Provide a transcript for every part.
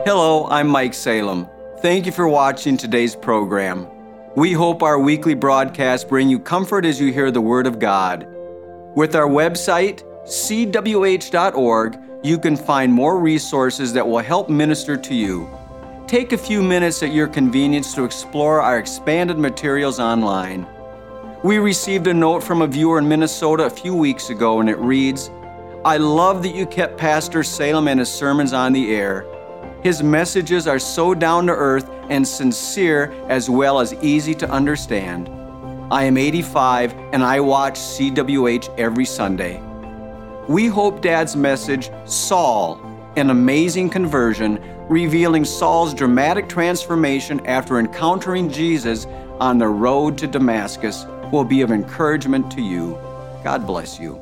Hello, I'm Mike Salem. Thank you for watching today's program. We hope our weekly broadcasts bring you comfort as you hear the Word of God. With our website, cwh.org, you can find more resources that will help minister to you. Take a few minutes at your convenience to explore our expanded materials online. We received a note from a viewer in Minnesota a few weeks ago, and it reads, "I love that you kept Pastor Salem and his sermons on the air. His messages are so down to earth and sincere as well as easy to understand. I am 85 and I watch CWH every Sunday." We hope Dad's message, Saul, an amazing conversion, revealing Saul's dramatic transformation after encountering Jesus on the road to Damascus, will be of encouragement to you. God bless you.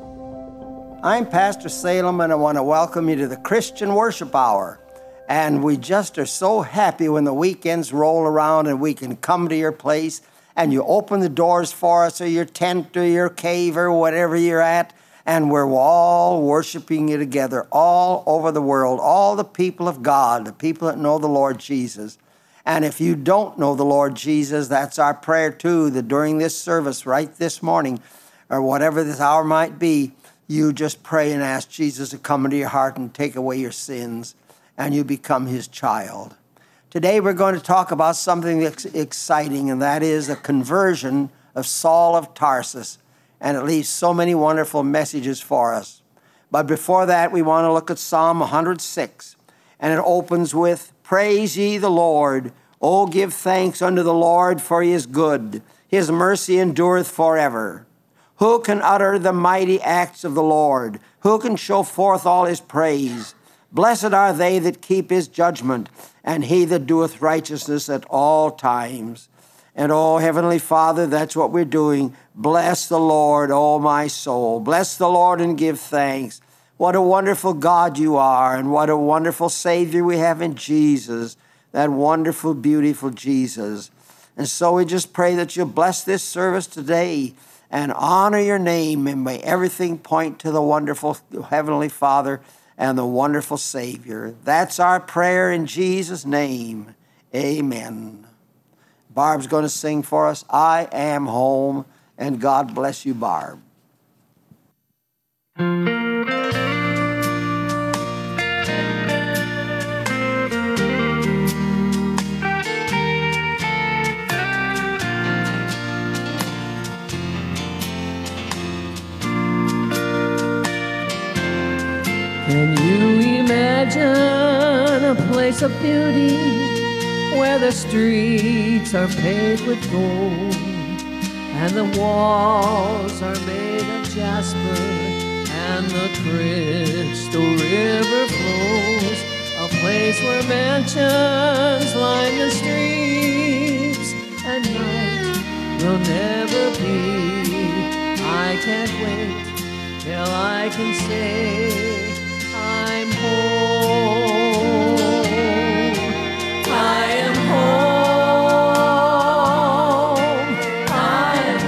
I'm Pastor Salem, and I want to welcome you to the Christian Worship Hour. And we just are so happy when the weekends roll around and we can come to your place and you open the doors for us, or your tent or your cave or whatever you're at, and we're all worshiping you together all over the world, all the people of God, the people that know the Lord Jesus. And if you don't know the Lord Jesus, that's our prayer too, that during this service right this morning, or whatever this hour might be, you just pray and ask Jesus to come into your heart and take away your sins, and you become his child. Today we're going to talk about something that's exciting, and that is the conversion of Saul of Tarsus. And it leaves so many wonderful messages for us. But before that, we want to look at Psalm 106. And it opens with, "Praise ye the Lord. O give thanks unto the Lord, for he is good. His mercy endureth forever. Who can utter the mighty acts of the Lord? Who can show forth all his praise? Blessed are they that keep his judgment, and he that doeth righteousness at all times." And oh, Heavenly Father, that's what we're doing. Bless the Lord, oh my soul. Bless the Lord and give thanks. What a wonderful God you are, and what a wonderful Savior we have in Jesus, that wonderful, beautiful Jesus. And so we just pray that you'll bless this service today and honor your name, and may everything point to the wonderful Heavenly Father and the wonderful Savior. That's our prayer in Jesus' name. Amen. Barb's going to sing for us, "I Am Home," and God bless you, Barb. Can you imagine a place of beauty where the streets are paved with gold and the walls are made of jasper and the crystal river flows? A place where mansions line the streets and night will never be. I can't wait till I can say I'm home. I am home. I am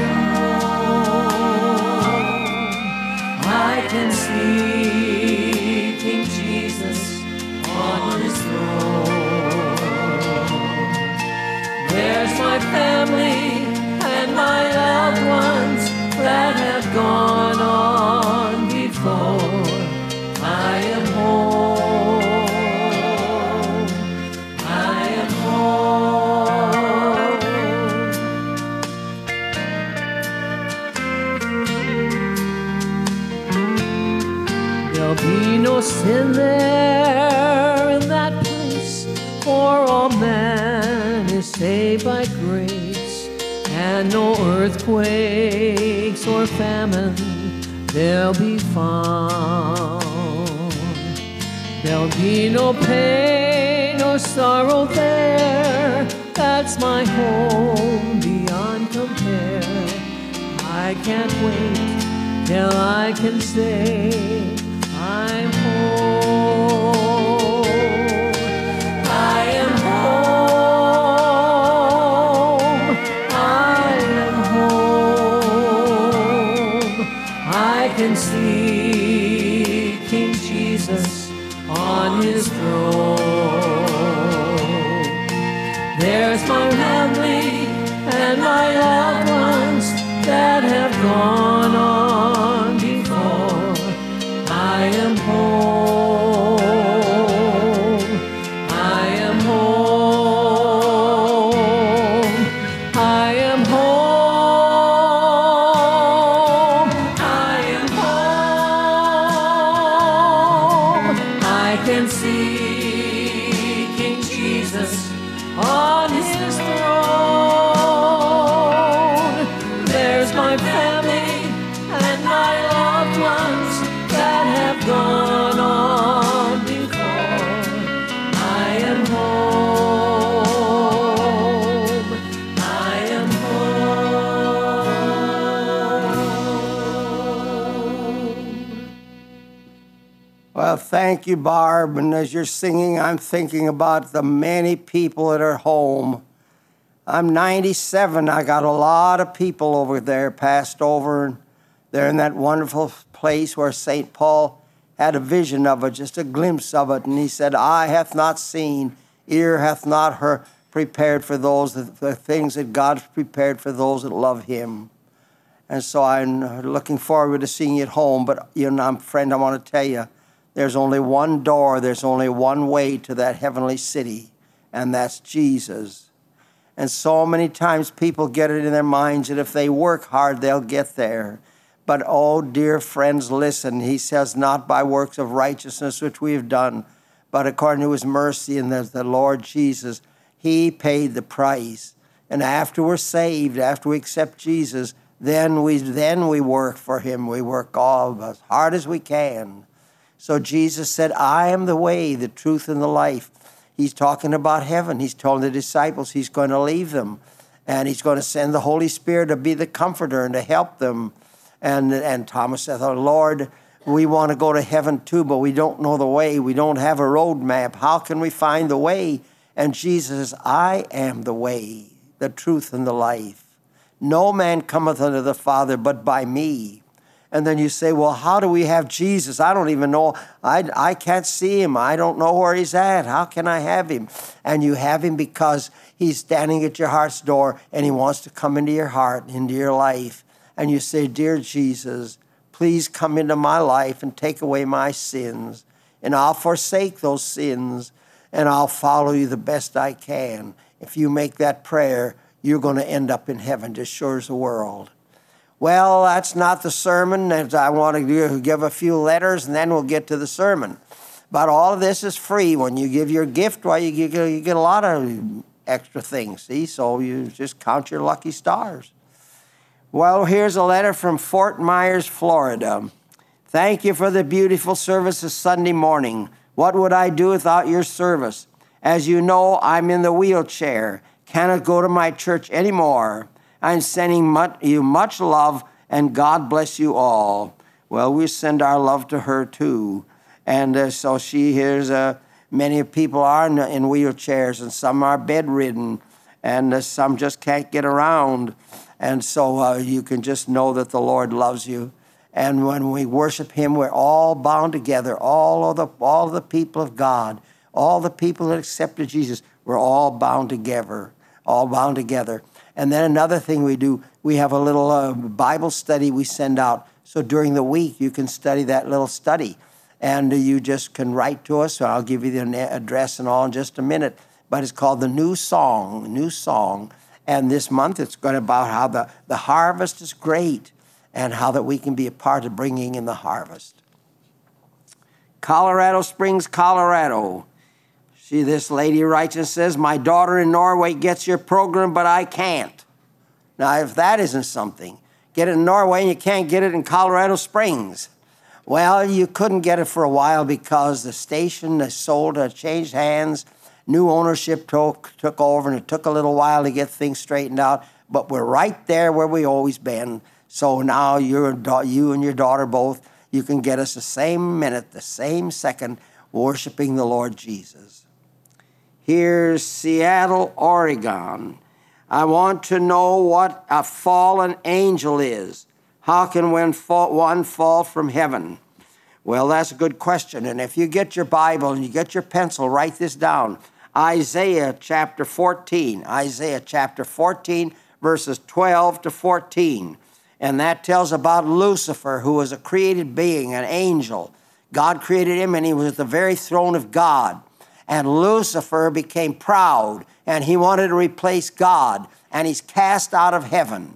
home. I can see King Jesus on his throne. There's my family and my loved ones that have gone on before. I am home. I am home. There'll be no sin there in that place, for all man is saved by grace, and no earthquakes or famine there'll be found. There'll be no pain or sorrow there. That's my home beyond compare. I can't wait till I can say I'm home. I am home. I am home. I can see King Jesus on his throne. There's my family and my loved ones that have gone on before. I am home. I am home. I am home. I am home. I can see King Jesus on his throne. There's my family and my loved ones that have gone on before. I am home. I am home. Well, thank you, Barb. And as you're singing, I'm thinking about the many people that are home. I'm 97. I got a lot of people over there passed over. They're in that wonderful place where St. Paul had a vision of it, just a glimpse of it. And he said, eye hath not seen, ear hath not heard, prepared for those, the things that God's prepared for those that love him. And so I'm looking forward to seeing you at home. But, friend, I want to tell you, there's only one door, there's only one way to that heavenly city, and that's Jesus. And so many times people get it in their minds that if they work hard, they'll get there. But, oh, dear friends, listen. He says, not by works of righteousness which we have done, but according to his mercy and the Lord Jesus. He paid the price. And after we're saved, after we accept Jesus, then we work for him. We work all as hard as we can. So Jesus said, I am the way, the truth, and the life. He's talking about heaven. He's told the disciples he's going to leave them. And he's going to send the Holy Spirit to be the comforter and to help them. And Thomas said, oh, Lord, we want to go to heaven too, but we don't know the way. We don't have a road map. How can we find the way? And Jesus says, I am the way, the truth, and the life. No man cometh unto the Father but by me. And then you say, well, how do we have Jesus? I don't even know. I can't see him. I don't know where he's at. How can I have him? And you have him because he's standing at your heart's door and he wants to come into your heart, into your life. And you say, dear Jesus, please come into my life and take away my sins. And I'll forsake those sins and I'll follow you the best I can. If you make that prayer, you're going to end up in heaven just sure as the world. Well, that's not the sermon. I want to give a few letters, and then we'll get to the sermon. But all of this is free. When you give your gift, well, you get a lot of extra things, see? So you just count your lucky stars. Well, here's a letter from Fort Myers, Florida. Thank you for the beautiful service this Sunday morning. What would I do without your service? As you know, I'm in the wheelchair. Cannot go to my church anymore. I'm sending you much love, and God bless you all. Well, we send our love to her, too. And so she hears many people are in wheelchairs, and some are bedridden, and some just can't get around. And so you can just know that the Lord loves you. And when we worship him, we're all bound together, all of the people of God, all the people that accepted Jesus, we're all bound together, And then another thing we do, we have a little Bible study we send out. So during the week, you can study that little study. And you just can write to us. So I'll give you the address and all in just a minute. But it's called The New Song. And this month, it's going about how the harvest is great and how that we can be a part of bringing in the harvest. Colorado Springs, Colorado. See, this lady writes and says, my daughter in Norway gets your program, but I can't. Now, if that isn't something, get it in Norway and you can't get it in Colorado Springs. Well, you couldn't get it for a while because the station changed hands. New ownership took over, and it took a little while to get things straightened out. But we're right there where we always been. So now you and your daughter both, you can get us the same minute, the same second, worshiping the Lord Jesus. Here's Seattle, Oregon. I want to know what a fallen angel is. How can one fall from heaven? Well, that's a good question. And if you get your Bible and you get your pencil, write this down. Isaiah chapter 14. Isaiah chapter 14, verses 12 to 14. And that tells about Lucifer, who was a created being, an angel. God created him, and he was at the very throne of God. And Lucifer became proud, and he wanted to replace God, and he's cast out of heaven.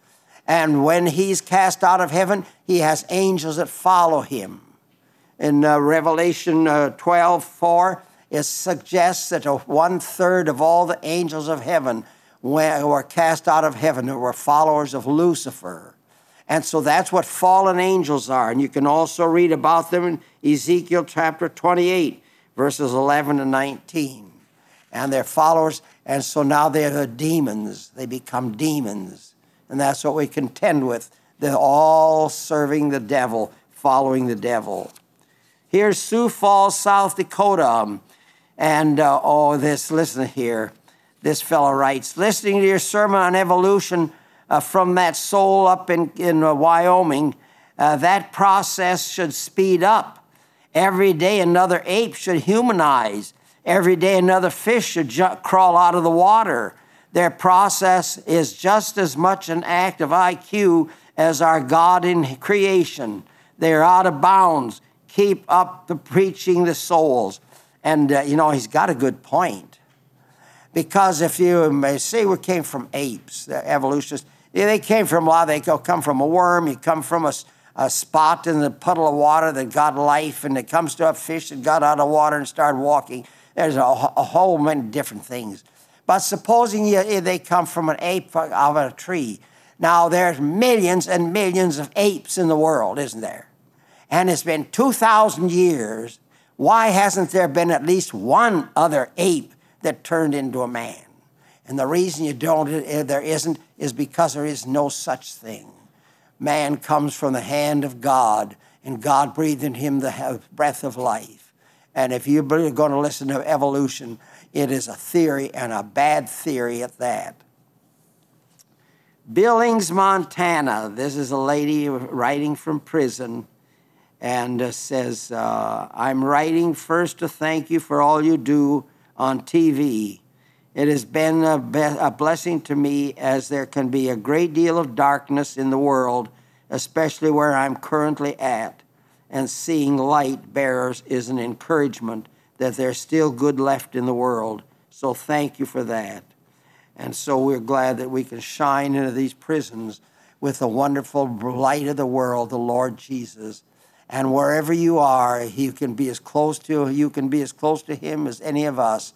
And when he's cast out of heaven, he has angels that follow him. In Revelation 12:4, it suggests that 1/3 of all the angels of heaven were cast out of heaven, who were followers of Lucifer. And so that's what fallen angels are. And you can also read about them in Ezekiel chapter 28, verses 11 to 19. And they're followers, and so now they're the demons. They become demons. And that's what we contend with. They're all serving the devil, following the devil. Here's Sioux Falls, South Dakota. And, listen here. This fellow writes, listening to your sermon on evolution from that soul up in Wyoming, that process should speed up. Every day another ape should humanize. Every day another fish should crawl out of the water. Their process is just as much an act of IQ as our God in creation. They're out of bounds. Keep up the preaching the souls. And, he's got a good point. Because if you may say we came from apes, the evolutionists, they came from they come from a worm, you come from a spot in the puddle of water that got life, and it comes to a fish that got out of water and started walking. There's a whole many different things. But supposing they come from an ape out of a tree. Now, there's millions and millions of apes in the world, isn't there? And it's been 2,000 years. Why hasn't there been at least one other ape that turned into a man? And the reason there isn't is because there is no such thing. Man comes from the hand of God, and God breathed in him the breath of life. And if you're going to listen to evolution, it is a theory, and a bad theory at that. Billings, Montana. This is a lady writing from prison, and says, I'm writing first to thank you for all you do on TV. It has been a blessing to me, as there can be a great deal of darkness in the world, especially where I'm currently at. And seeing light bearers is an encouragement that there's still good left in the world. So thank you for that. And so we're glad that we can shine into these prisons with the wonderful light of the world, the Lord Jesus. And wherever you are, you can be as close to him as any of us.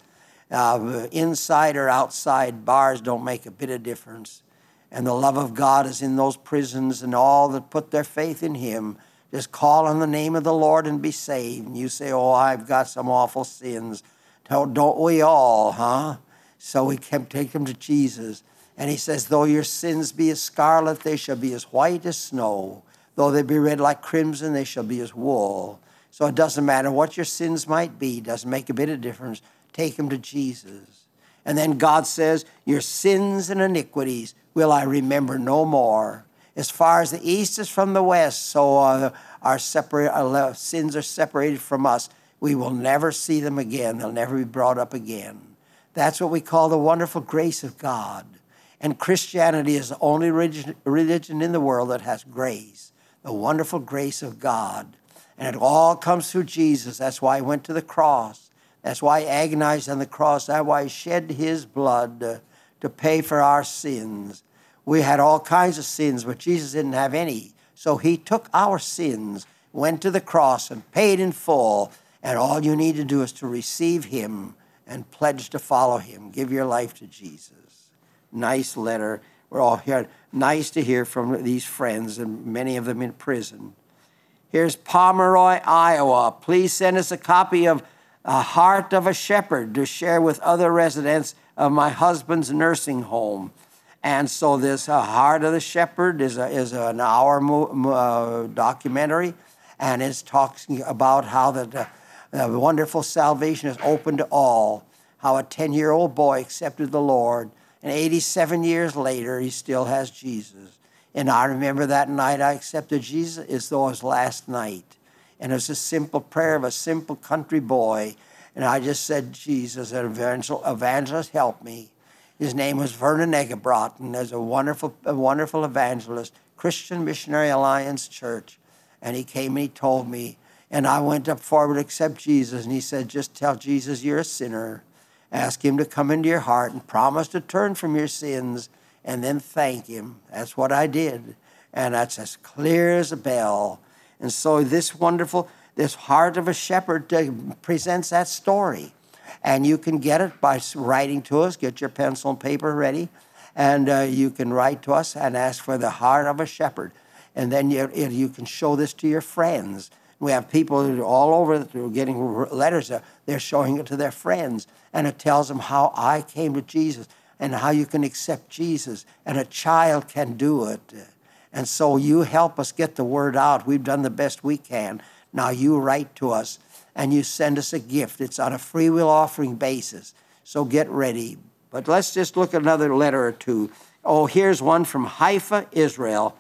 Inside or outside, bars don't make a bit of difference. And the love of God is in those prisons, and all that put their faith in him just call on the name of the Lord and be saved. And you say, I've got some awful sins. Don't we all, huh? So we can take them to Jesus. And he says, though your sins be as scarlet, they shall be as white as snow. Though they be red like crimson, they shall be as wool. So it doesn't matter what your sins might be. It doesn't make a bit of difference. Take them to Jesus. And then God says, your sins and iniquities will I remember no more. As far as the east is from the west, so our sins are separated from us. We will never see them again. They'll never be brought up again. That's what we call the wonderful grace of God. And Christianity is the only religion in the world that has grace, the wonderful grace of God. And it all comes through Jesus. That's why he went to the cross. That's why he agonized on the cross. That's why he shed his blood to pay for our sins. We had all kinds of sins, but Jesus didn't have any. So he took our sins, went to the cross, and paid in full. And all you need to do is to receive him and pledge to follow him. Give your life to Jesus. Nice letter. We're all here. Nice to hear from these friends, and many of them in prison. Here's Pomeroy, Iowa. Please send us a copy of A Heart of a Shepherd to share with other residents of my husband's nursing home. And so this Heart of the Shepherd is an hour documentary, and it's talking about how the wonderful salvation is open to all, how a 10-year-old boy accepted the Lord, and 87 years later, he still has Jesus. And I remember that night I accepted Jesus as though it was last night. And it was a simple prayer of a simple country boy. And I just said, Jesus, evangelist, help me. His name was Vernon Egebrot, and there's a wonderful evangelist, Christian Missionary Alliance Church. And he came and he told me, and I went up forward to accept Jesus, and he said, just tell Jesus you're a sinner. Ask him to come into your heart and promise to turn from your sins, and then thank him. That's what I did. And that's as clear as a bell. And so this Heart of a Shepherd presents that story. And you can get it by writing to us. Get your pencil and paper ready. And you can write to us and ask for the Heart of a Shepherd. And then you can show this to your friends. We have people all over that are getting letters. They're showing it to their friends. And it tells them how I came to Jesus and how you can accept Jesus. And a child can do it. And so you help us get the word out. We've done the best we can. Now you write to us and you send us a gift. It's on a free will offering basis. So get ready. But let's just look at another letter or two. Oh, here's one from Haifa, Israel.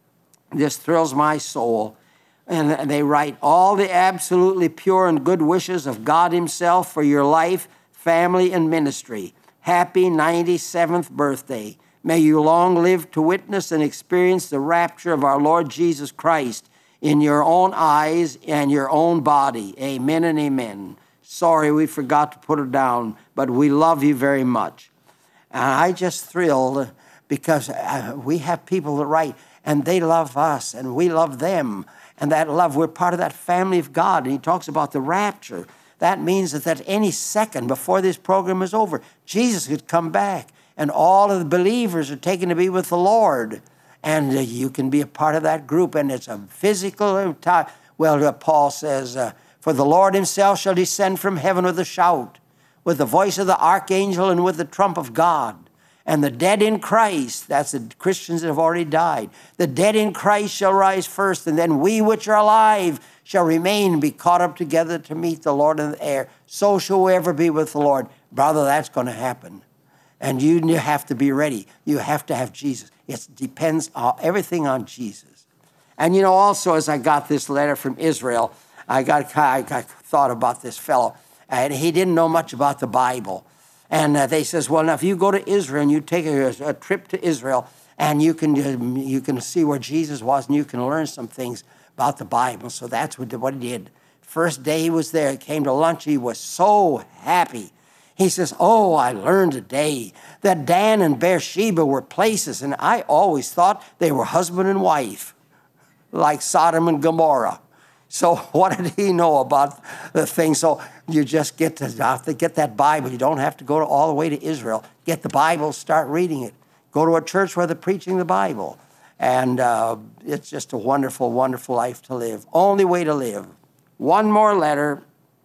This thrills my soul. And they write, all the absolutely pure and good wishes of God himself for your life, family, and ministry. Happy 97th birthday. May you long live to witness and experience the rapture of our Lord Jesus Christ in your own eyes and your own body. Amen and amen. Sorry, we forgot to put it down, but we love you very much. And I just thrilled because we have people that write, and they love us, and we love them. And that love, we're part of that family of God. And he talks about the rapture. That means that any second before this program is over, Jesus could come back. And all of the believers are taken to be with the Lord. And you can be a part of that group. And it's a physical time. Well, Paul says, for the Lord himself shall descend from heaven with a shout, with the voice of the archangel and with the trump of God. And the dead in Christ, that's the Christians that have already died, the dead in Christ shall rise first, and then we which are alive shall remain and be caught up together to meet the Lord in the air. So shall we ever be with the Lord. Brother, that's going to happen. And you have to be ready. You have to have Jesus. It depends everything on Jesus. And also as I got this letter from Israel, I thought about this fellow. And he didn't know much about the Bible. And they says, well, now if you go to Israel and you take a trip to Israel and you can see where Jesus was and you can learn some things about the Bible. So that's what he did. First day he was there, he came to lunch, he was so happy. He says, oh, I learned today that Dan and Beersheba were places, and I always thought they were husband and wife, like Sodom and Gomorrah. So what did he know about the thing? So you just have to get that Bible. You don't have to go all the way to Israel. Get the Bible, start reading it. Go to a church where they're preaching the Bible. And it's just a wonderful, wonderful life to live. Only way to live. One more letter,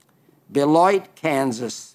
Beloit, Kansas.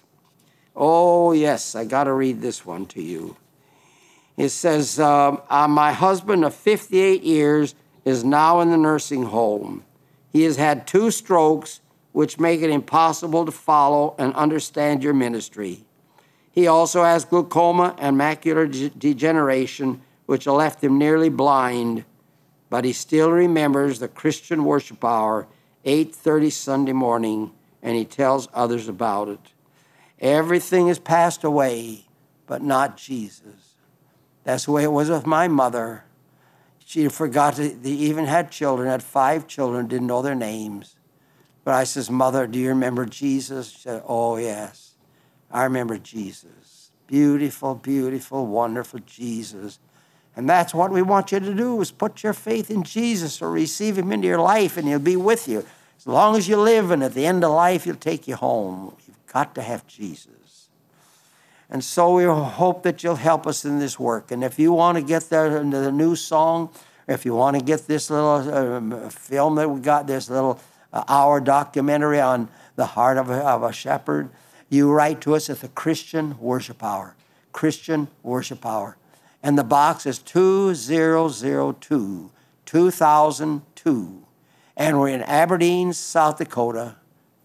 Oh, yes, I got to read this one to you. It says, my husband of 58 years is now in the nursing home. He has had 2 strokes, which make it impossible to follow and understand your ministry. He also has glaucoma and macular degeneration, which left him nearly blind, but he still remembers the Christian worship hour, 8:30 Sunday morning, and he tells others about it. Everything has passed away, but not Jesus. That's the way it was with my mother. She forgot they even had children, had 5 children, didn't know their names. But I says, Mother, do you remember Jesus? She said, oh, yes, I remember Jesus. Beautiful, beautiful, wonderful Jesus. And that's what we want you to do, is put your faith in Jesus or receive him into your life, and he'll be with you. As long as you live, and at the end of life, he'll take you home. You've got to have Jesus. And so we hope that you'll help us in this work. And if you want to get the new song, or if you want to get this little film that we got, this little hour documentary on the heart of a shepherd, you write to us at the Christian Worship Hour. Christian Worship Hour. And the box is 2002, 2002. And we're in Aberdeen, South Dakota,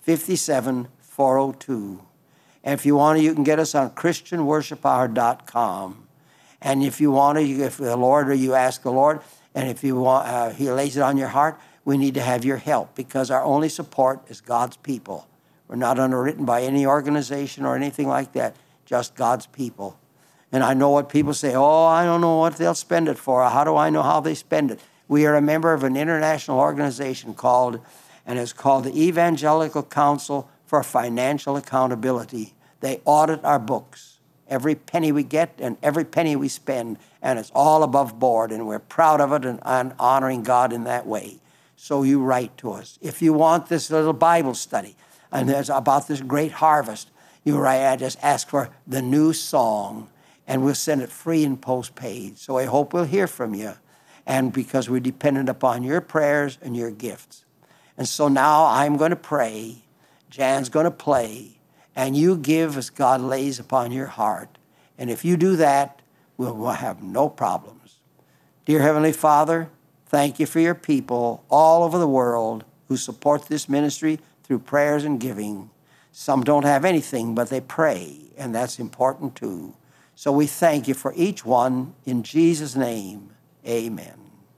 57402. And if you want to, you can get us on ChristianWorshipHour.com. And if you want to, if the Lord, or you ask the Lord, and if you want, he lays it on your heart, we need to have your help, because our only support is God's people. We're not underwritten by any organization or anything like that, just God's people. And I know what people say, oh, I don't know what they'll spend it for. How do I know how they spend it? We are a member of an international organization it's called the Evangelical Council for Financial Accountability. They audit our books, every penny we get and every penny we spend, and it's all above board, and we're proud of it and honoring God in that way. So you write to us. If you want this little Bible study, and there's about this great harvest, you write, I just ask for the new song, and we'll send it free and postpaid. So I hope we'll hear from you, and because we're dependent upon your prayers and your gifts. And so now I'm going to pray, Jan's going to play, and you give as God lays upon your heart. And if you do that, we'll have no problems. Dear Heavenly Father, thank you for your people all over the world who support this ministry through prayers and giving. Some don't have anything, but they pray, and that's important too. So we thank you for each one. In Jesus' name, amen.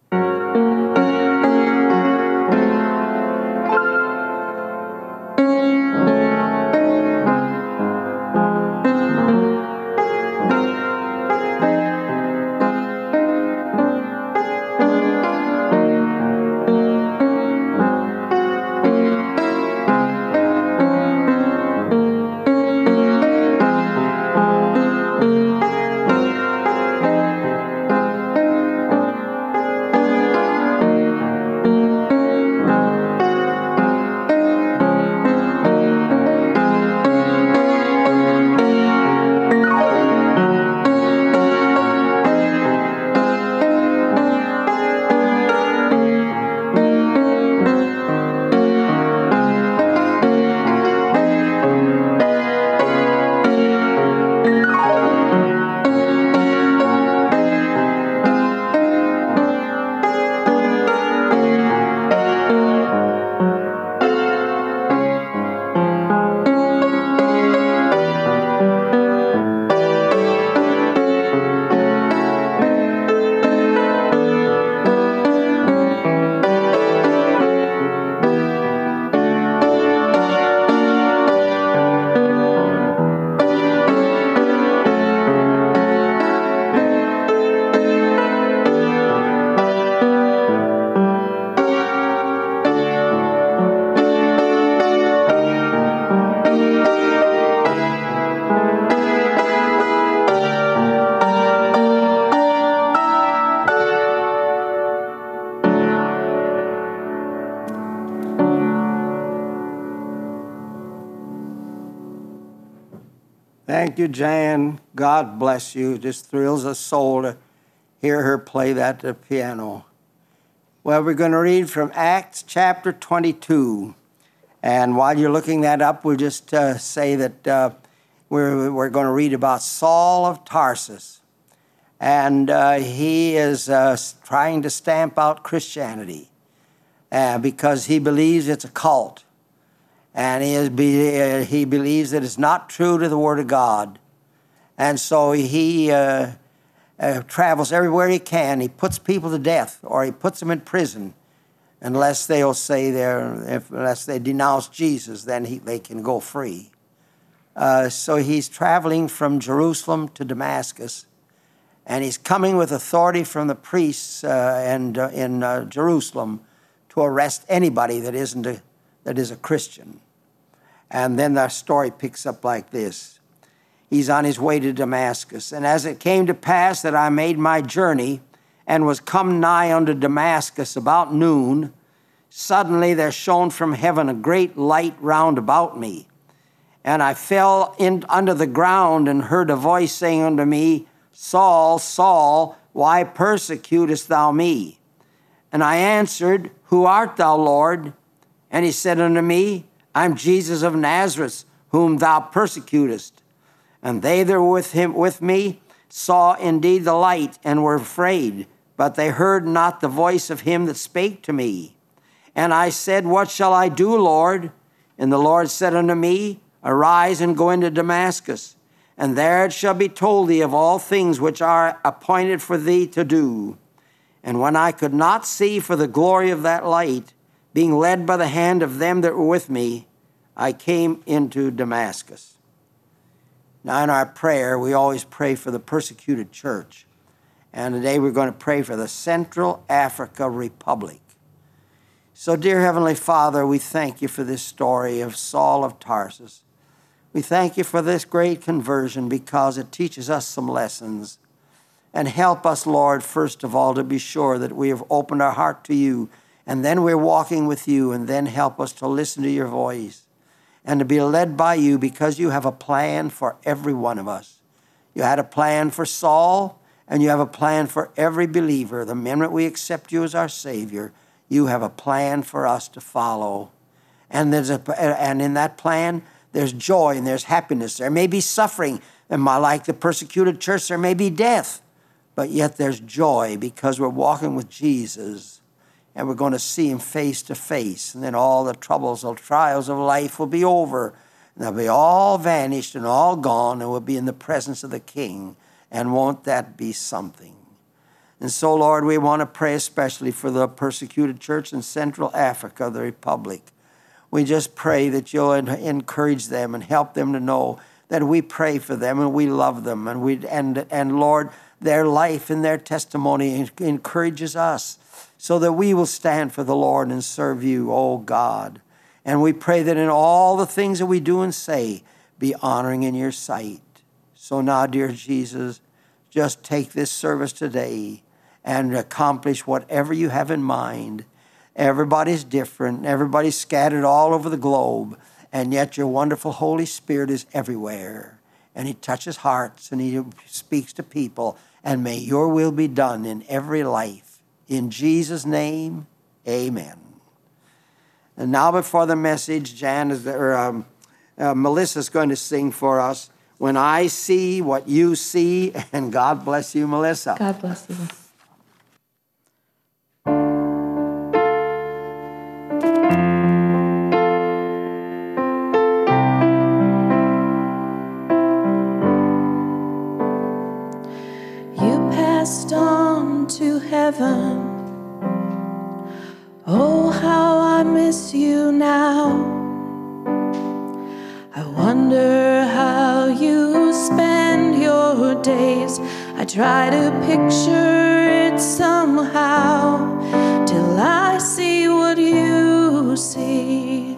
Thank you, Jan. God bless you. It just thrills us soul to hear her play that the piano. Well, we're going to read from Acts chapter 22. And while you're looking that up, we'll just say that we're going to read about Saul of Tarsus. And he is trying to stamp out Christianity because he believes it's a cult. And he believes that it's not true to the Word of God. And so he travels everywhere he can. He puts people to death, or he puts them in prison, unless they'll say unless they denounce Jesus, then they can go free. So he's traveling from Jerusalem to Damascus, and he's coming with authority from the priests in Jerusalem to arrest anybody that is a Christian. And then the story picks up like this. He's on his way to Damascus. And as it came to pass that I made my journey and was come nigh unto Damascus about noon, suddenly there shone from heaven a great light round about me. And I fell under the ground and heard a voice saying unto me, Saul, Saul, why persecutest thou me? And I answered, Who art thou, Lord? And he said unto me, I'm Jesus of Nazareth, whom thou persecutest. And they that were with me saw indeed the light, and were afraid, but they heard not the voice of him that spake to me. And I said, What shall I do, Lord? And the Lord said unto me, Arise and go into Damascus, and there it shall be told thee of all things which are appointed for thee to do. And when I could not see for the glory of that light, being led by the hand of them that were with me, I came into Damascus. Now, in our prayer, we always pray for the persecuted church. And today we're going to pray for the Central Africa Republic. So, dear Heavenly Father, we thank you for this story of Saul of Tarsus. We thank you for this great conversion because it teaches us some lessons. And help us, Lord, first of all, to be sure that we have opened our heart to you, and then we're walking with you, and then help us to listen to your voice and to be led by you, because you have a plan for every one of us. You had a plan for Saul, and you have a plan for every believer. The minute we accept you as our Savior, you have a plan for us to follow. And in that plan, there's joy and there's happiness. There may be suffering, and like the persecuted church, there may be death. But yet there's joy because we're walking with Jesus, and we're going to see him face to face. And then all the troubles and trials of life will be over. And they'll be all vanished and all gone, and we'll be in the presence of the King. And won't that be something? And so, Lord, we want to pray especially for the persecuted church in Central Africa, the Republic. We just pray that you'll encourage them and help them to know that we pray for them and we love them. And Lord, their life and their testimony encourages us so that we will stand for the Lord and serve you, oh God. And we pray that in all the things that we do and say, be honoring in your sight. So now, dear Jesus, just take this service today and accomplish whatever you have in mind. Everybody's different. Everybody's scattered all over the globe. And yet your wonderful Holy Spirit is everywhere. And he touches hearts and he speaks to people. And may your will be done in every life. In Jesus' name, amen. And now before the message, Melissa's going to sing for us, When I See What You See. And God bless you, Melissa. God bless you. Oh, how I miss you now. I wonder how you spend your days. I try to picture it somehow till I see what you see.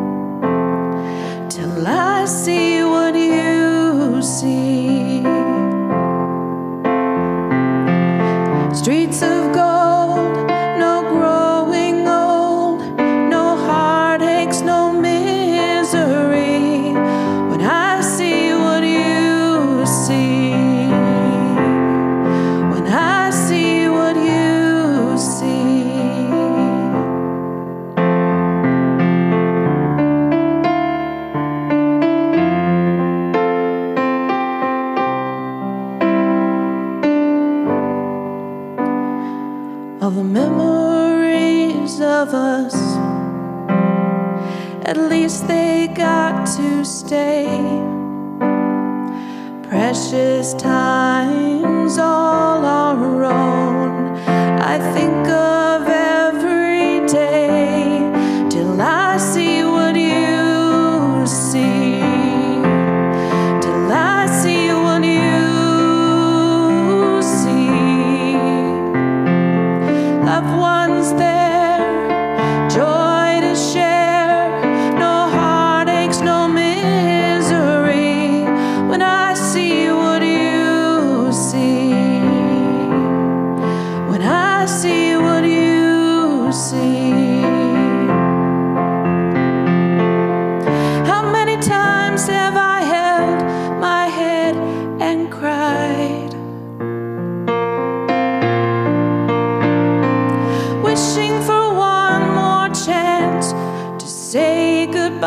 Till I see what you see. Streets of gold, no growing old, no heartaches, no misery. When I see what you see, when I see what you see. All the memories of us, at least they got to stay. Precious times all our own, I think of every day till I see what you see. Till I see what you see. Loved ones there, joy to share, no heartaches, no misery. When I see what you see, when I see what you see. How many times have I held my head and cried, wishing for one more chance to say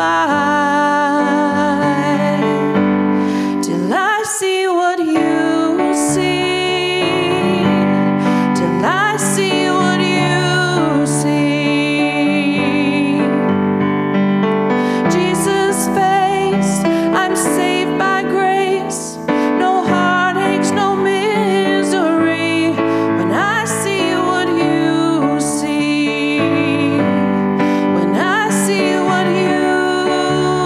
goodbye, till I see what you see, till I see what you see. Jesus' face, I'm saved by grace, no heartaches, no misery. When I see what you see, when I see what you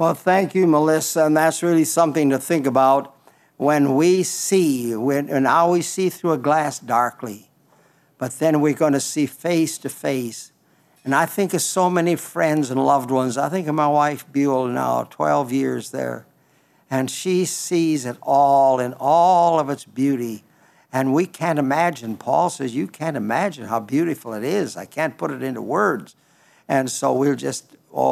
Well, thank you, Melissa, and that's really something to think about when we see, and now we see through a glass darkly, but then we're going to see face to face. And I think of so many friends and loved ones. I think of my wife, Buell, now, 12 years there, and she sees it all in all of its beauty. And we can't imagine, Paul says, you can't imagine how beautiful it is. I can't put it into words. And so we'll just,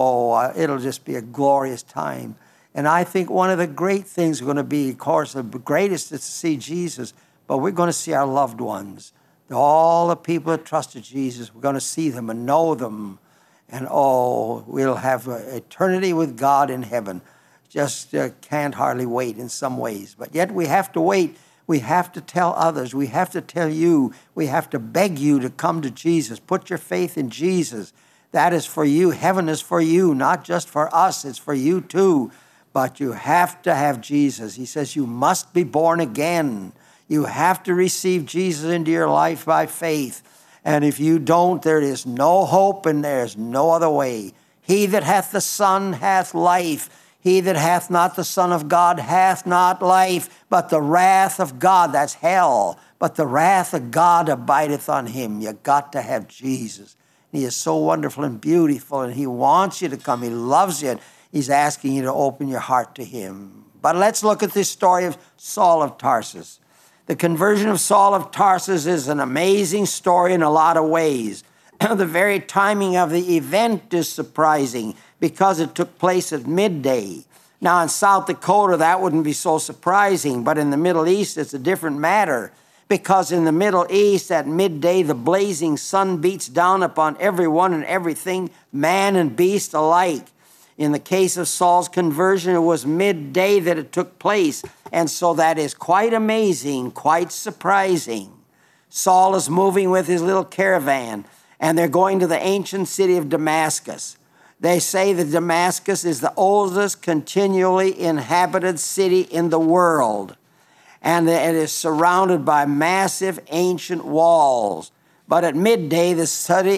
it'll just be a glorious time. And I think one of the great things we're going to be, of course, the greatest is to see Jesus, but we're going to see our loved ones. All the people that trusted Jesus, we're going to see them and know them. And we'll have eternity with God in heaven. Just can't hardly wait in some ways. But yet we have to wait. We have to tell others. We have to tell you. We have to beg you to come to Jesus. Put your faith in Jesus. That is for you. Heaven is for you, not just for us. It's for you too. But you have to have Jesus. He says you must be born again. You have to receive Jesus into your life by faith. And if you don't, there is no hope and there is no other way. He that hath the Son hath life. He that hath not the Son of God hath not life, but the wrath of God, that's hell. But the wrath of God abideth on him. You got to have Jesus. He is so wonderful and beautiful, and he wants you to come. He loves you. He's asking you to open your heart to him. But let's look at this story of Saul of Tarsus. The conversion of Saul of Tarsus is an amazing story in a lot of ways. The very timing of the event is surprising because it took place at midday. Now, in South Dakota, that wouldn't be so surprising, but in the Middle East, it's a different matter. Because in the Middle East, at midday, the blazing sun beats down upon everyone and everything, man and beast alike. In the case of Saul's conversion, it was midday that it took place. And so that is quite amazing, quite surprising. Saul is moving with his little caravan, and they're going to the ancient city of Damascus. They say that Damascus is the oldest continually inhabited city in the world. And it is surrounded by massive ancient walls. But at midday, the city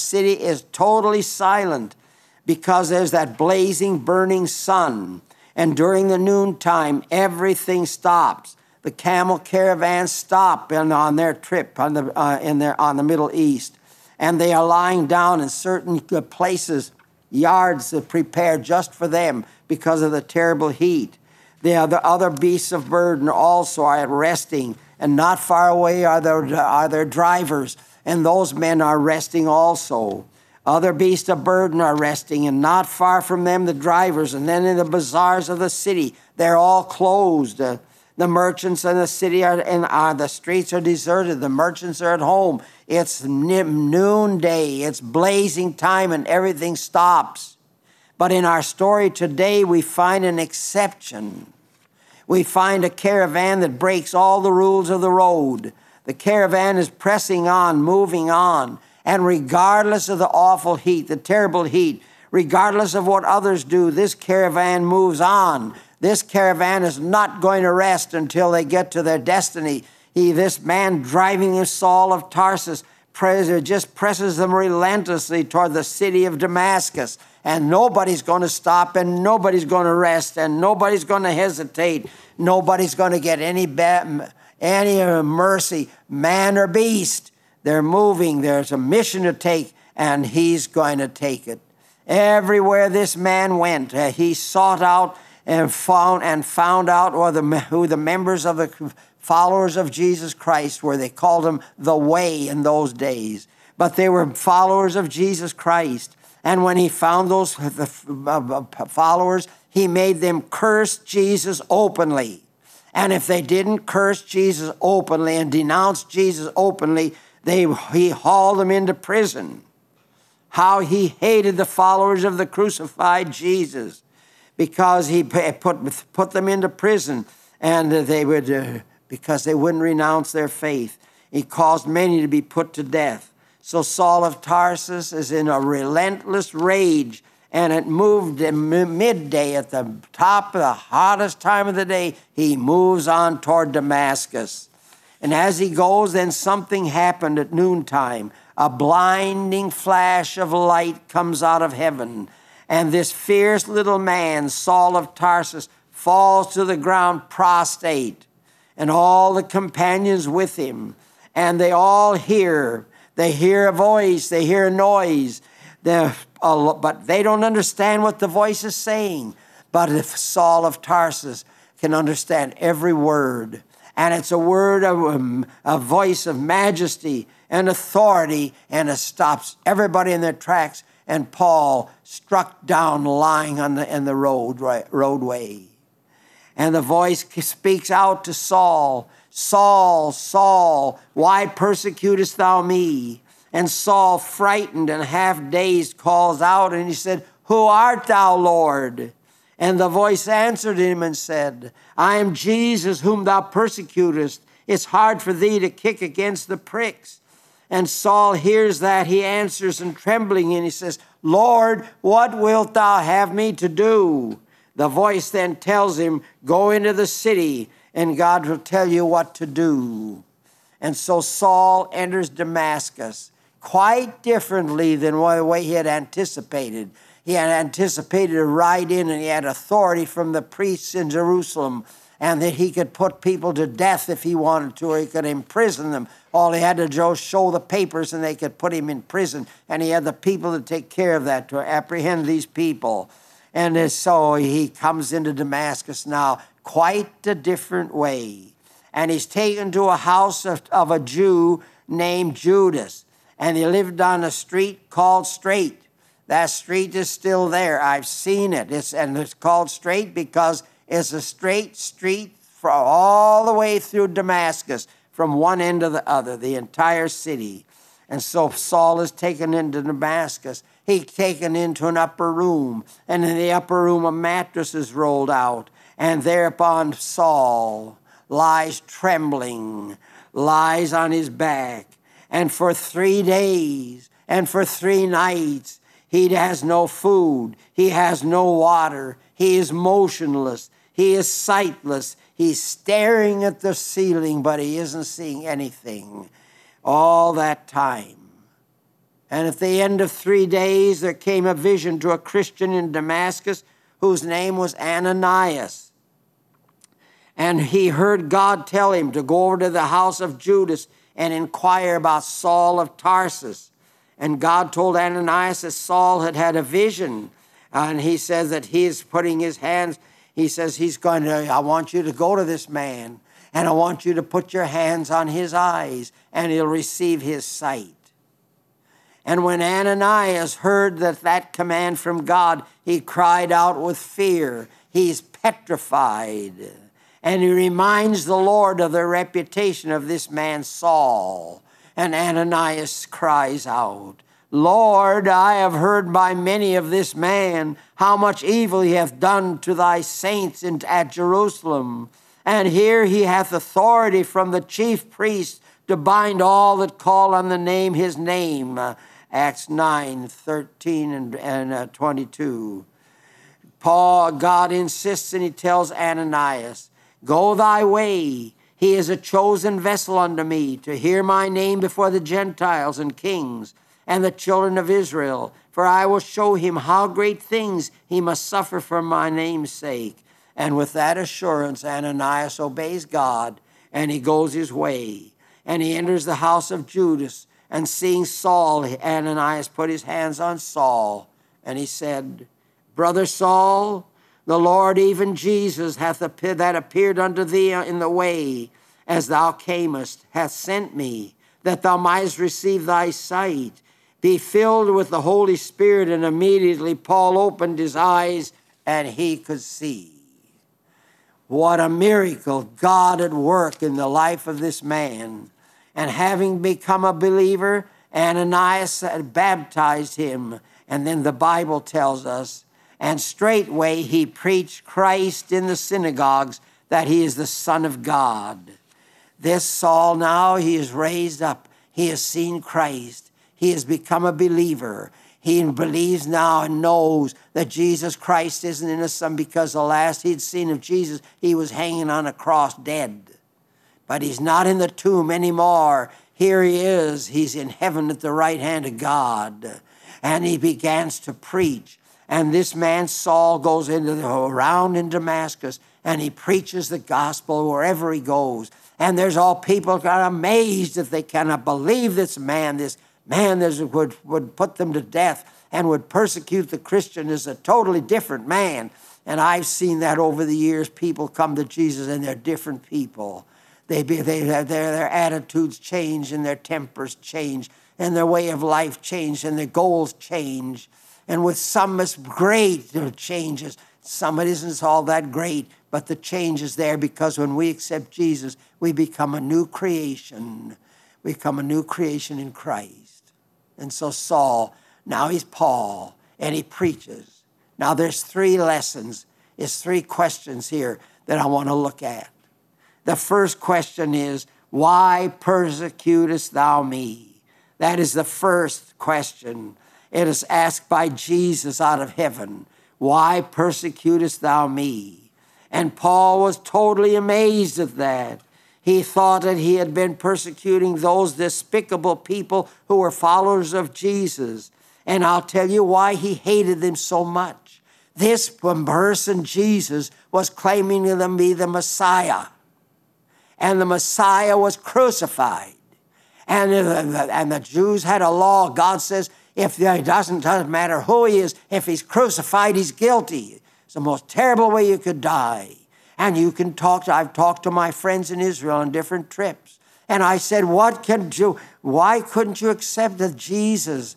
is totally silent because there's that blazing, burning sun. And during the noontime, everything stops. The camel caravans stop on their trip on the Middle East. And they are lying down in certain places, yards prepared just for them because of the terrible heat. The other beasts of burden also are resting, and not far away are their drivers, and those men are resting also. Other beasts of burden are resting, and not far from them the drivers. And then in the bazaars of the city, they're all closed. The merchants in the city the streets are deserted. The merchants are at home. It's noonday. It's blazing time, and everything stops. But in our story today, we find an exception. We find a caravan that breaks all the rules of the road. The caravan is pressing on, moving on. And regardless of the awful heat, the terrible heat, regardless of what others do, this caravan moves on. This caravan is not going to rest until they get to their destiny. This man driving Saul of Tarsus just presses them relentlessly toward the city of Damascus. And nobody's going to stop, and nobody's going to rest, and nobody's going to hesitate. Nobody's going to get any mercy, man or beast. They're moving. There's a mission to take, and he's going to take it. Everywhere this man went, he sought out and found out who the members of the followers of Jesus Christ were. They called him the Way in those days. But they were followers of Jesus Christ. And when he found those followers, he made them curse Jesus openly. And if they didn't curse Jesus openly and denounce Jesus openly, he hauled them into prison. How he hated the followers of the crucified Jesus, because he put them into prison, and because they wouldn't renounce their faith. He caused many to be put to death. So Saul of Tarsus is in a relentless rage, and it moved at midday at the top of the hottest time of the day. He moves on toward Damascus. And as he goes, then something happened at noontime. A blinding flash of light comes out of heaven, And this fierce little man, Saul of Tarsus, falls to the ground prostrate, and all the companions with him. And they all hear. They hear a voice. They hear a noise. But they don't understand what the voice is saying. But if Saul of Tarsus can understand every word, and it's a word of a voice of majesty and authority, and it stops everybody in their tracks. And Paul struck down, lying in the roadway. And the voice speaks out to Saul, Saul, Saul, why persecutest thou me? And Saul, frightened and half dazed, calls out, and he said, Who art thou, Lord? And the voice answered him and said, I am Jesus whom thou persecutest. It's hard for thee to kick against the pricks. And Saul hears that. He answers and trembling, and he says, Lord, what wilt thou have me to do? The voice then tells him, Go into the city, and God will tell you what to do. And so Saul enters Damascus quite differently than the way he had anticipated. He had anticipated to ride in, and he had authority from the priests in Jerusalem, and that he could put people to death if he wanted to, or he could imprison them. All he had to do was show the papers, and they could put him in prison. And he had the people to take care of that, to apprehend these people. And so he comes into Damascus now quite a different way. And he's taken to a house of a Jew named Judas. And he lived on a street called Straight. That street is still there. I've seen it. It's called Straight because it's a straight street all the way through Damascus, from one end to the other, the entire city. And so Saul is taken into Damascus. He's taken into an upper room, and in the upper room a mattress is rolled out, and thereupon Saul lies trembling, lies on his back, and for 3 days and for 3 nights he has no food, he has no water, he is motionless, he is sightless, he's staring at the ceiling, but he isn't seeing anything all that time. And at the end of 3 days, there came a vision to a Christian in Damascus whose name was Ananias. And he heard God tell him to go over to the house of Judas and inquire about Saul of Tarsus. And God told Ananias that Saul had had a vision. And he says that he is putting his hands, he says I want you to go to this man, and I want you to put your hands on his eyes, and he'll receive his sight. And when Ananias heard that command from God, he cried out with fear. He's petrified. And he reminds the Lord of the reputation of this man Saul. And Ananias cries out, Lord, I have heard by many of this man how much evil he hath done to thy saints at Jerusalem. And here he hath authority from the chief priest to bind all that call on his name. Acts 9:13 and 22. God insists, and he tells Ananias, Go thy way. He is a chosen vessel unto me to hear my name before the Gentiles and kings and the children of Israel. For I will show him how great things he must suffer for my name's sake. And with that assurance, Ananias obeys God, and he goes his way. And he enters the house of Judas, and seeing Saul, Ananias put his hands on Saul, and he said, Brother Saul, the Lord, even Jesus, that appeared unto thee in the way, as thou camest, hath sent me, that thou mightest receive thy sight. Be filled with the Holy Spirit. And immediately Paul opened his eyes, and he could see. What a miracle God at work in the life of this man. And having become a believer, Ananias had baptized him. And then the Bible tells us, and straightway he preached Christ in the synagogues, that he is the Son of God. This Saul now, he is raised up. He has seen Christ. He has become a believer. He believes now and knows that Jesus Christ isn't in his Son, because the last he'd seen of Jesus, he was hanging on a cross dead. But he's not in the tomb anymore. Here he is. He's in heaven at the right hand of God. And he begins to preach. And this man, Saul, goes around in Damascus, and he preaches the gospel wherever he goes. And there's all people got amazed that they cannot believe this man would put them to death and would persecute the Christian is a totally different man. And I've seen that over the years. People come to Jesus and they're different people. Their attitudes change and their tempers change and their way of life change and their goals change. And with some it's great, there are changes. Some it isn't all that great, but the change is there because when we accept Jesus, we become a new creation. We become a new creation in Christ. And so Saul, now he's Paul, and he preaches. Now there's 3 lessons. There's 3 questions here that I want to look at. The first question is, why persecutest thou me? That is the first question. It is asked by Jesus out of heaven. Why persecutest thou me? And Paul was totally amazed at that. He thought that he had been persecuting those despicable people who were followers of Jesus. And I'll tell you why he hated them so much. This person, Jesus, was claiming to be the Messiah. And the Messiah was crucified. And the Jews had a law. God says, if it doesn't matter who he is, if he's crucified, he's guilty. It's the most terrible way you could die. And you can I've talked to my friends in Israel on different trips. And I said, why couldn't you accept that Jesus,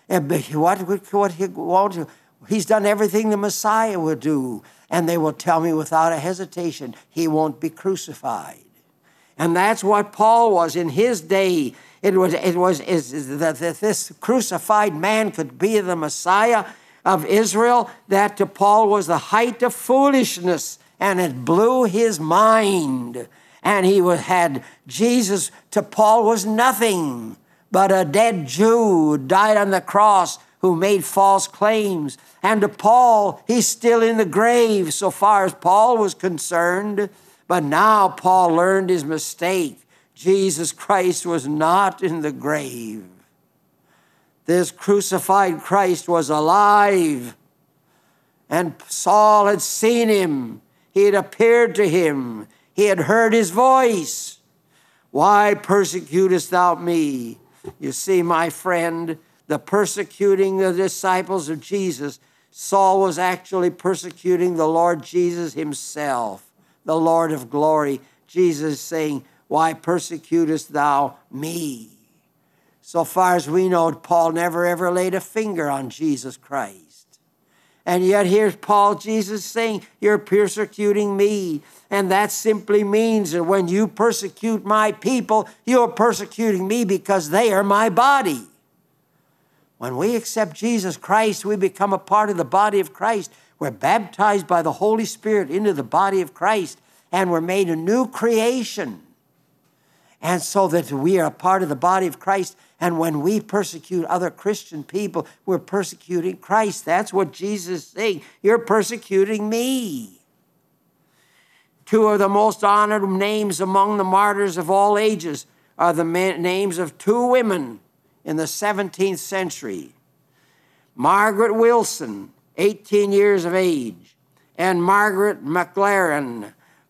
he's done everything the Messiah would do. And they will tell me without a hesitation, he won't be crucified. And that's what Paul was in his day. It was that this crucified man could be the Messiah of Israel. That to Paul was the height of foolishness, and it blew his mind. And had Jesus to Paul was nothing but a dead Jew who died on the cross, who made false claims. And to Paul, he's still in the grave so far as Paul was concerned. But now Paul learned his mistake. Jesus Christ was not in the grave. This crucified Christ was alive. And Saul had seen him. He had appeared to him. He had heard his voice. Why persecutest thou me? You see, my friend, the persecuting the disciples of Jesus, Saul was actually persecuting the Lord Jesus himself, the Lord of glory. Jesus saying, why persecutest thou me? So far as we know, Paul never ever laid a finger on Jesus Christ. And yet here's Jesus saying, you're persecuting me. And that simply means that when you persecute my people, you're persecuting me because they are my body. When we accept Jesus Christ, we become a part of the body of Christ. We're baptized by the Holy Spirit into the body of Christ, and we're made a new creation. And so that we are a part of the body of Christ. And when we persecute other Christian people, we're persecuting Christ. That's what Jesus is saying. You're persecuting me. 2 of the most honored names among the martyrs of all ages are the names of 2 women in the 17th century. Margaret Wilson, 18 years of age, and Margaret McLanahan,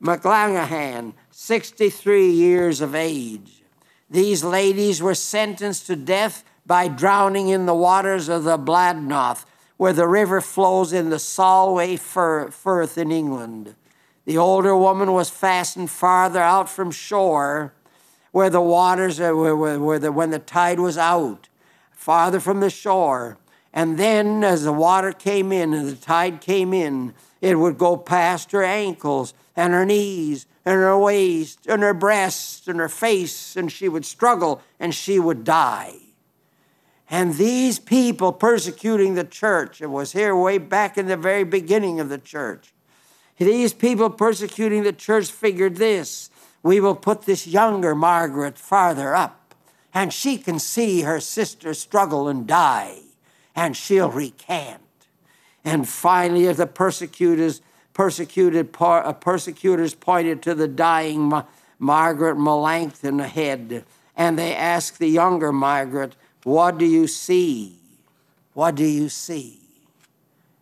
63 years of age. These ladies were sentenced to death by drowning in the waters of the Bladnoth, where the river flows in the Solway Firth in England. The older woman was fastened farther out from shore, where the waters, when the tide was out, farther from the shore. And then as the water came in and the tide came in, it would go past her ankles and her knees and her waist and her breasts and her face, and she would struggle and she would die. And these people persecuting the church, it was here way back in the very beginning of the church. These people persecuting the church figured this: we will put this younger Margaret farther up, and she can see her sister struggle and die, and she'll recant. And finally, as the persecutors pointed to the dying Margaret Melanchthon ahead, and they asked the younger Margaret, what do you see? What do you see?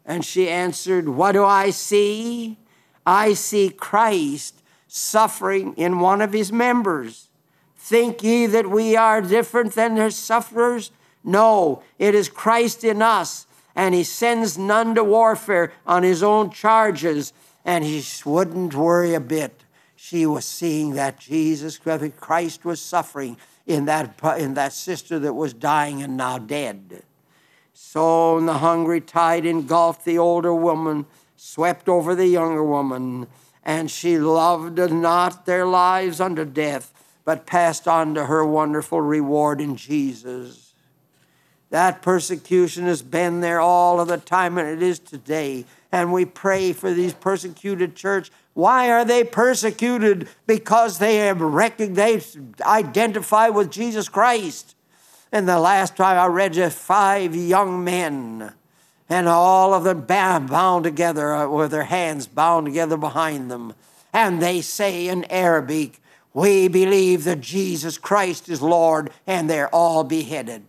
And she answered, what do I see? I see Christ suffering in one of his members. Think ye that we are different than their sufferers? No, it is Christ in us, and he sends none to warfare on his own charges, and he wouldn't worry a bit. She was seeing that Jesus Christ was suffering in that sister that was dying and now dead. So the hungry tide engulfed the older woman, swept over the younger woman, and she loved not their lives unto death, but passed on to her wonderful reward in Jesus. That persecution has been there all of the time, and it is today. And we pray for these persecuted church. Why are they persecuted? Because they have identified with Jesus Christ. And the last time I read, just 5 young men, and all of them bound together with their hands bound together behind them. And they say in Arabic, we believe that Jesus Christ is Lord, and they're all beheaded.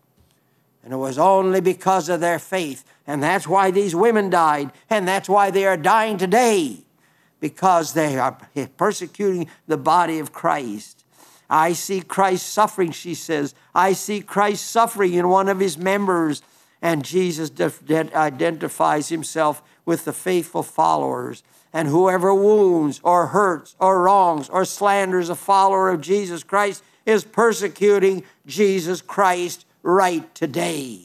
And it was only because of their faith. And that's why these women died. And that's why they are dying today. Because they are persecuting the body of Christ. I see Christ suffering, she says. I see Christ suffering in one of his members. And Jesus identifies himself with the faithful followers. And whoever wounds or hurts or wrongs or slanders a follower of Jesus Christ is persecuting Jesus Christ right today.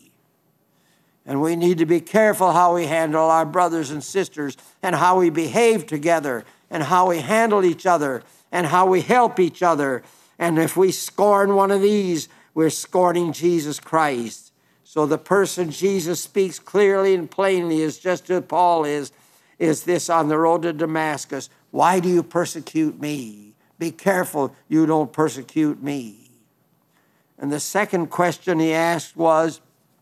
And we need to be careful how we handle our brothers and sisters, and how we behave together, and how we handle each other, and how we help each other. And if we scorn one of these, we're scorning Jesus Christ. So the person Jesus speaks clearly and plainly is just as Paul is this on the road to Damascus. Why do you persecute me? Be careful you don't persecute me. And the second question he asked was,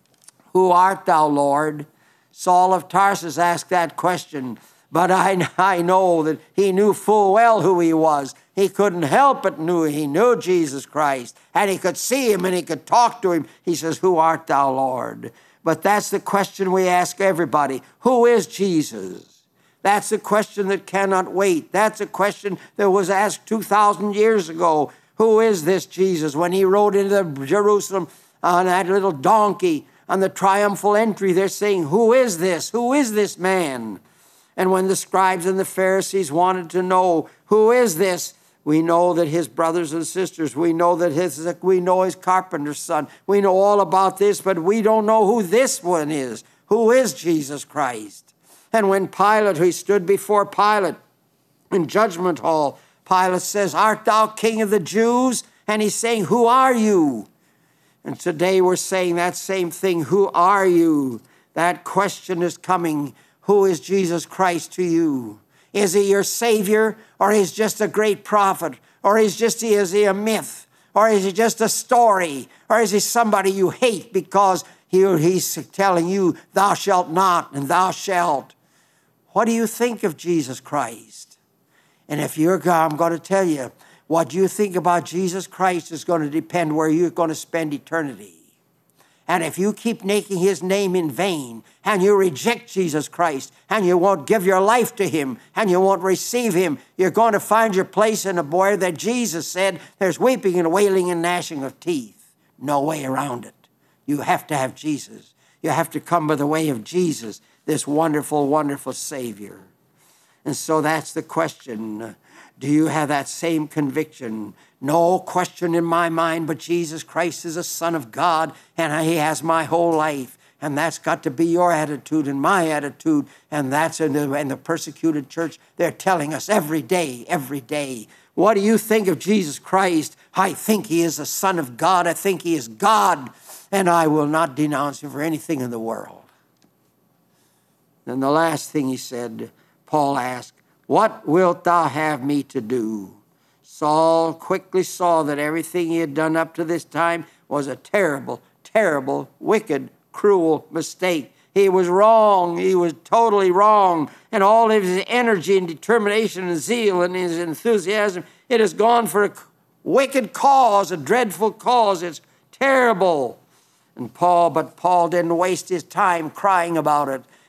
who art thou, Lord? Saul of Tarsus asked that question, but I know that he knew full well who he was. He couldn't help but he knew Jesus Christ, and he could see him and he could talk to him. He says, who art thou, Lord? But that's the question we ask everybody. Who is Jesus? That's a question that cannot wait. That's a question that was asked 2,000 years ago. Who is this Jesus? When he rode into Jerusalem on that little donkey on the triumphal entry, they're saying, who is this? Who is this man? And when the scribes and the Pharisees wanted to know, who is this? We know that his brothers and sisters, we know his carpenter's son. We know all about this, but we don't know who this one is. Who is Jesus Christ? And when he stood before Pilate in judgment hall, Pilate says, art thou king of the Jews? And he's saying, who are you? And today we're saying that same thing. Who are you? That question is coming. Who is Jesus Christ to you? Is he your Savior? Or is he just a great prophet? Or is he a myth? Or is he just a story? Or is he somebody you hate because he's telling you, thou shalt not and thou shalt? What do you think of Jesus Christ? And if I'm going to tell you, what you think about Jesus Christ is going to depend where you're going to spend eternity. And if you keep making his name in vain, and you reject Jesus Christ, and you won't give your life to him, and you won't receive him, you're going to find your place in a boy that Jesus said, there's weeping and wailing and gnashing of teeth. No way around it. You have to have Jesus. You have to come by the way of Jesus, this wonderful, wonderful Savior. And so that's the question. Do you have that same conviction? No question in my mind, but Jesus Christ is a Son of God, and he has my whole life. And that's got to be your attitude and my attitude. And that's in the persecuted church. They're telling us every day, every day. What do you think of Jesus Christ? I think he is a Son of God. I think he is God. And I will not denounce him for anything in the world. And the last thing he said, Paul asked, what wilt thou have me to do? Saul quickly saw that everything he had done up to this time was a terrible, terrible, wicked, cruel mistake. He was wrong. He was totally wrong. And all of his energy and determination and zeal and his enthusiasm, it has gone for a wicked cause, a dreadful cause. It's terrible. But Paul didn't waste his time crying about it.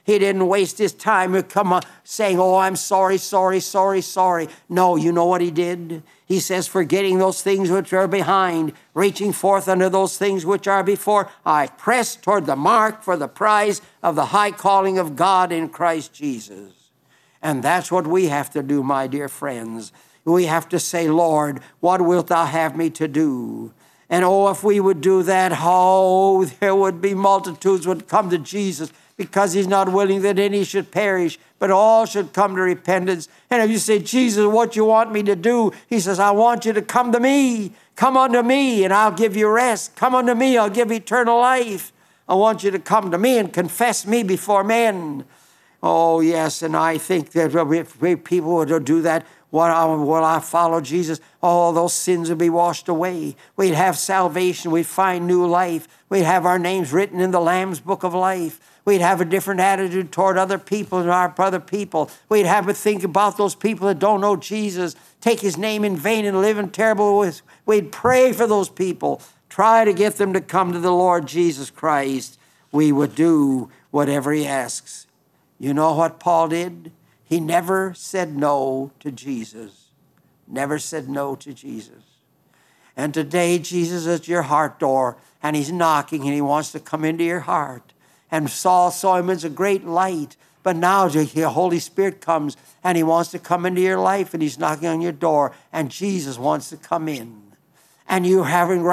He didn't waste his time saying, oh, I'm sorry, sorry, sorry, sorry. No, you know what he did? He says, forgetting those things which are behind, reaching forth unto those things which are before, I press toward the mark for the prize of the high calling of God in Christ Jesus. And that's what we have to do, my dear friends. We have to say, Lord, what wilt thou have me to do? And oh, if we would do that, oh, there would be multitudes would come to Jesus, because he's not willing that any should perish, but all should come to repentance. And if you say, Jesus, what you want me to do? He says, I want you to come to me. Come unto me, and I'll give you rest. Come unto me, I'll give eternal life. I want you to come to me and confess me before men. Oh, yes, and I think that if people were to do that, will I follow Jesus? All those sins would be washed away. We'd have salvation. We'd find new life. We'd have our names written in the Lamb's book of life. We'd have a different attitude toward other people and our other people. We'd have to think about those people that don't know Jesus, take his name in vain and live in terrible ways. We'd pray for those people, try to get them to come to the Lord Jesus Christ. We would do whatever he asks. You know what Paul did? He never said no to Jesus. Never said no to Jesus. And today, Jesus is at your heart door, and he's knocking, and he wants to come into your heart. And Saul saw him as a great light, but now the Holy Spirit comes, and he wants to come into your life, and he's knocking on your door, and Jesus wants to come in. And you're having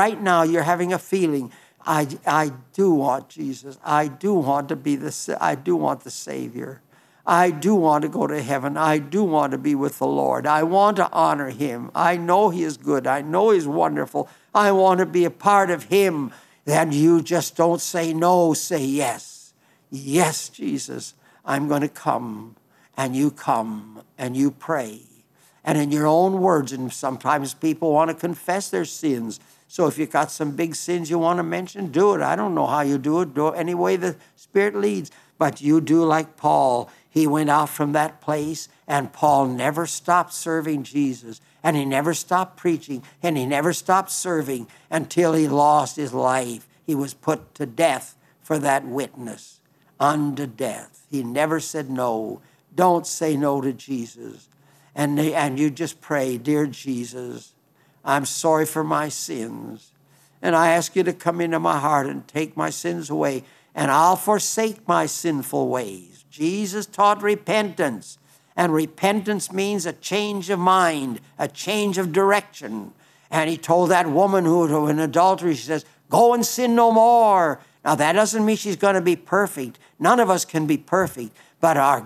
a feeling, I do want Jesus. I do want the Savior. I do want to go to heaven. I do want to be with the Lord. I want to honor him. I know he is good. I know he's wonderful. I want to be a part of him. Then you just don't say no, say yes. Yes, Jesus, I'm going to come. And you pray. And in your own words, and sometimes people want to confess their sins. So if you've got some big sins you want to mention, do it. I don't know how you do it. Do it any way the Spirit leads. But you do like Paul. He went out from that place, and Paul never stopped serving Jesus. And he never stopped preaching, and he never stopped serving until he lost his life. He was put to death for that witness, unto death. He never said no. Don't say no to Jesus. And you just pray, dear Jesus, I'm sorry for my sins. And I ask you to come into my heart and take my sins away. And I'll forsake my sinful ways. Jesus taught repentance. And repentance means a change of mind, a change of direction. And he told that woman who was in adultery, she says, go and sin no more. Now that doesn't mean she's going to be perfect. None of us can be perfect. But our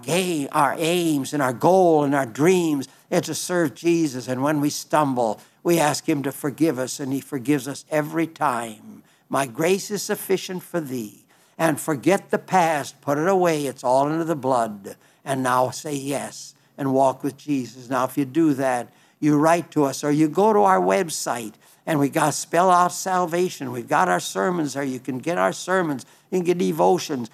aims and our goal and our dreams is to serve Jesus. And when we stumble, we ask him to forgive us, and he forgives us every time. My grace is sufficient for thee. And forget the past, put it away, it's all under the blood. And now say yes and walk with Jesus. Now if you do that, you write to us or you go to our website, and we got to spell out salvation. We've got our sermons there. You can get our sermons. You can get devotions.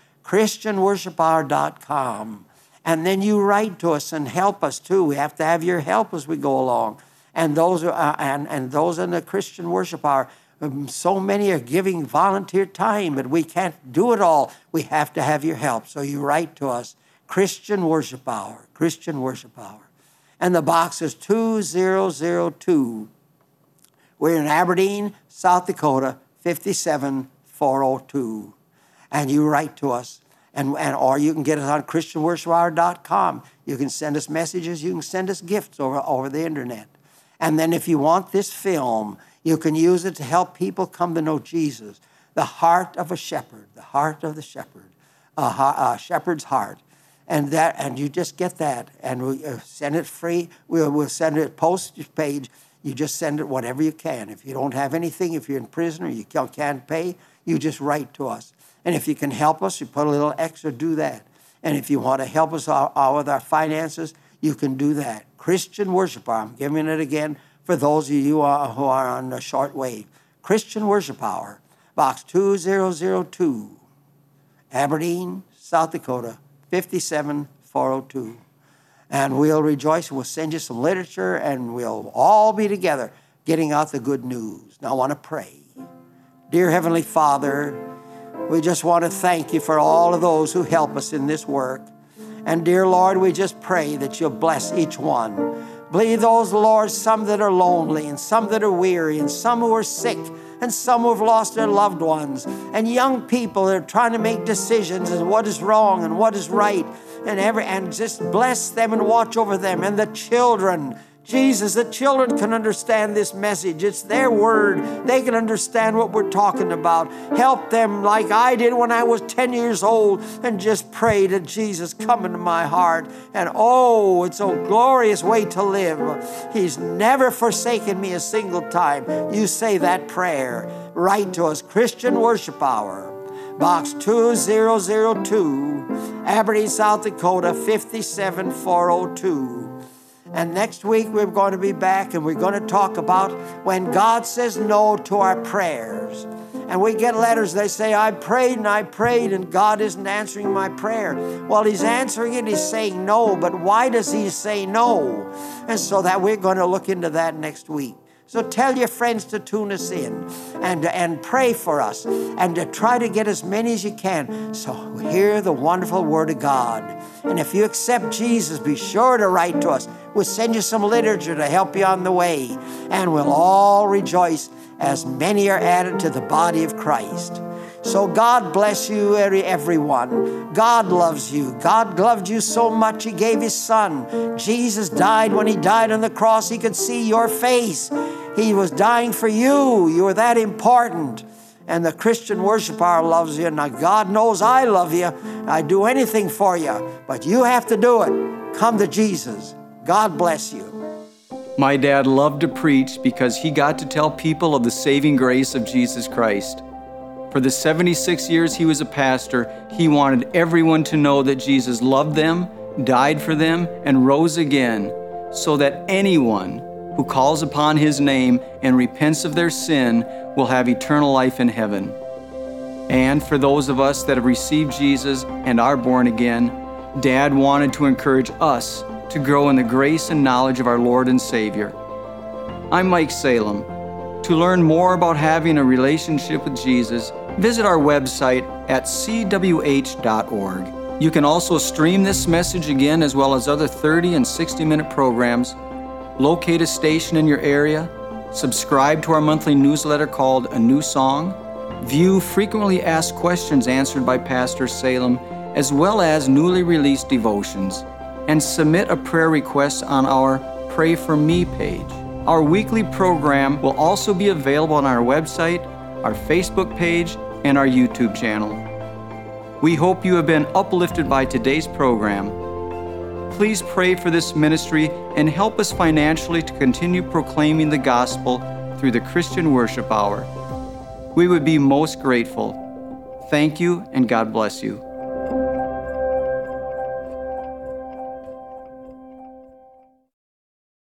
ChristianWorshipHour.com. And then you write to us and help us too. We have to have your help as we go along. And those in the Christian Worship Hour, so many are giving volunteer time, but we can't do it all. We have to have your help. So you write to us, Christian Worship Hour, Christian Worship Hour. And the box is 2002. We're in Aberdeen, South Dakota, 57402. And you write to us, or you can get us on ChristianWorshipHour.com. You can send us messages. You can send us gifts over the internet. And then if you want this film, you can use it to help people come to know Jesus, the heart of a shepherd, the heart of the shepherd, a shepherd's heart. And you just get that, and we send it free. We'll send it postage page. You just send it whatever you can. If you don't have anything, if you're in prison or you can't pay, you just write to us. And if you can help us, you put a little extra, do that. And if you want to help us out with our finances, you can do that. Christian Worship Hour. I'm giving it again for those of you who are on the short wave. Christian Worship Hour, box 2002, Aberdeen, South Dakota, 57402. And we'll rejoice. We'll send you some literature, and we'll all be together getting out the good news. Now I want to pray. Dear Heavenly Father, We just want to thank you for all of those who help us in this work. And dear Lord, we just pray that you'll bless each one. Bless those, Lord, some that are lonely and some that are weary and some who are sick and some who have lost their loved ones, and young people that are trying to make decisions as what is wrong and what is right, and just bless them and watch over them. And the children, Jesus, the children can understand this message. It's their word. They can understand what we're talking about. Help them like I did when I was 10 years old and just pray to Jesus, come into my heart. And oh, it's a glorious way to live. He's never forsaken me a single time. You say that prayer. Write to us, Christian Worship Hour, Box 2002, Aberdeen, South Dakota, 57402. And next week we're going to be back and we're going to talk about when God says no to our prayers. And we get letters, they say, I prayed and God isn't answering my prayer. Well, He's answering it, He's saying no, but why does He say no? And so that we're going to look into that next week. So tell your friends to tune us in and pray for us and to try to get as many as you can. So hear the wonderful Word of God. And if you accept Jesus, be sure to write to us. We'll send you some literature to help you on the way. And we'll all rejoice as many are added to the body of Christ. So God bless you, everyone. God loves you. God loved you so much He gave His Son. Jesus died. When He died on the cross, He could see your face. He was dying for you. You were that important. And the Christian Worship Hour loves you. Now God knows I love you. I'd do anything for you. But you have to do it. Come to Jesus. God bless you. My dad loved to preach because he got to tell people of the saving grace of Jesus Christ. For the 76 years he was a pastor, he wanted everyone to know that Jesus loved them, died for them, and rose again, so that anyone who calls upon His name and repents of their sin will have eternal life in heaven. And for those of us that have received Jesus and are born again, Dad wanted to encourage us to grow in the grace and knowledge of our Lord and Savior. I'm Mike Salem. To learn more about having a relationship with Jesus, visit our website at cwh.org. You can also stream this message again, as well as other 30 and 60-minute programs. Locate a station in your area, subscribe to our monthly newsletter called A New Song, view frequently asked questions answered by Pastor Salem, as well as newly released devotions, and submit a prayer request on our Pray For Me page. Our weekly program will also be available on our website, our Facebook page, and our YouTube channel. We hope you have been uplifted by today's program. Please pray for this ministry and help us financially to continue proclaiming the gospel through the Christian Worship Hour. We would be most grateful. Thank you, and God bless you.